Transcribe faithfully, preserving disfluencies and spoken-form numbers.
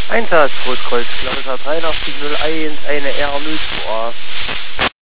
Einsatz, Großkreuz, Kilometer dreiundachtzig null eins, eine R null zwei.